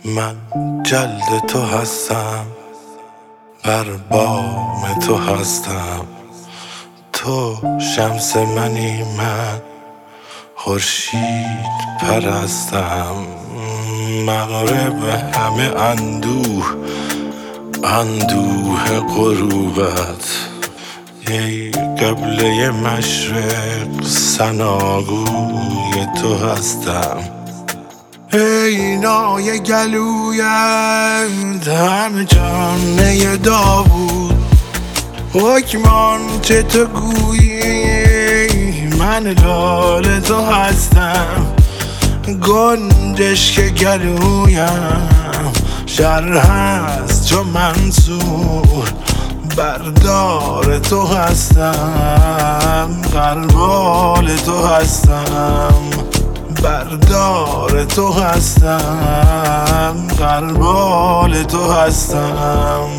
من جلد تو هستم، بر بام تو هستم. تو شمس منی، من خورشید پرستم. مغرب همه اندوه غروبت، ای قبله مشرق ثناگوی تو هستم. ای نای گلویت همه جانه داوود، حکمان چه تو گویی من لال تو هستم. گنجش که گلویم شر هست چو منصور، بردار تو هستم، غربال تو هستم. بردار تو هستم، غربال تو هستم.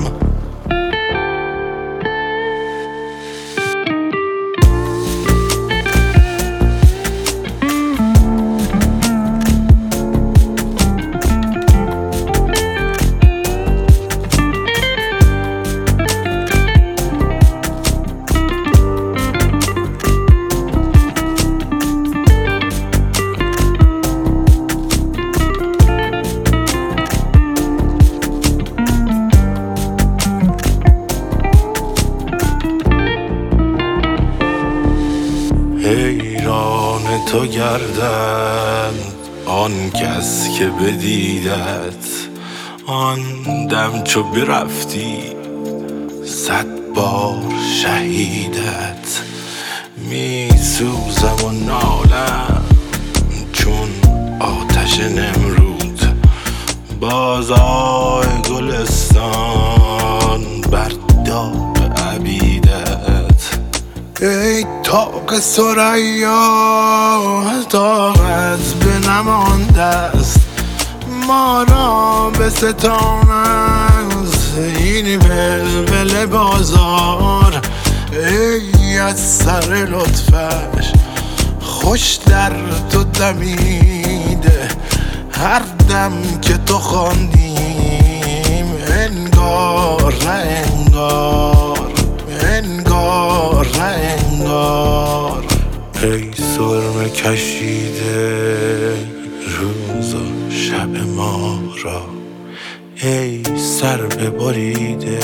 حیران تو گردند آن کس که بدیدت، آن دم چو برفتی 100 بار شهیدت. می سوزم و نالم چون آتش نمرود، بازای گلستان بر داغ عبیدت. ای طاق ثریا طاقت به نمانده است، ما را به ستان است این ولول بازار. ای از سر لطفش خوش در تو دمیده، هر دم که تو خواندیم انگار نه انگار، انگار نه انگار. ای سرمه کشیده روز و شب ما را، ای سر ببریده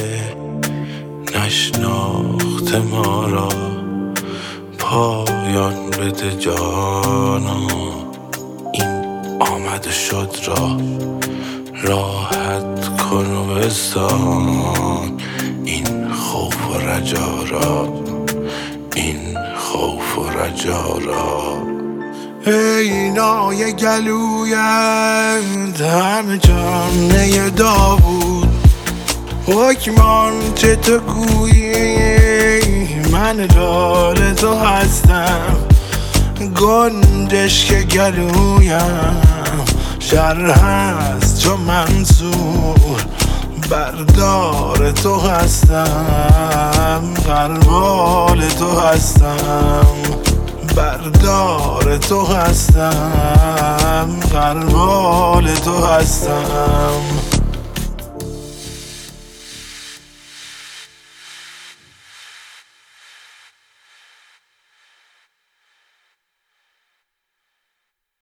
نشناخته ما را. پایان بده جانا این آمد و شد را، راحت کن و بستان این خوف و رجا را، این خوف و رجا را. ای نای گلویت همه جانه داوود، حکمان چه تو گویی من لال تو هستم. گنجش که گلویم شر هست چو منصور، بردار تو هستم، غربال تو هستم. بردار تو هستم، غربال تو هستم.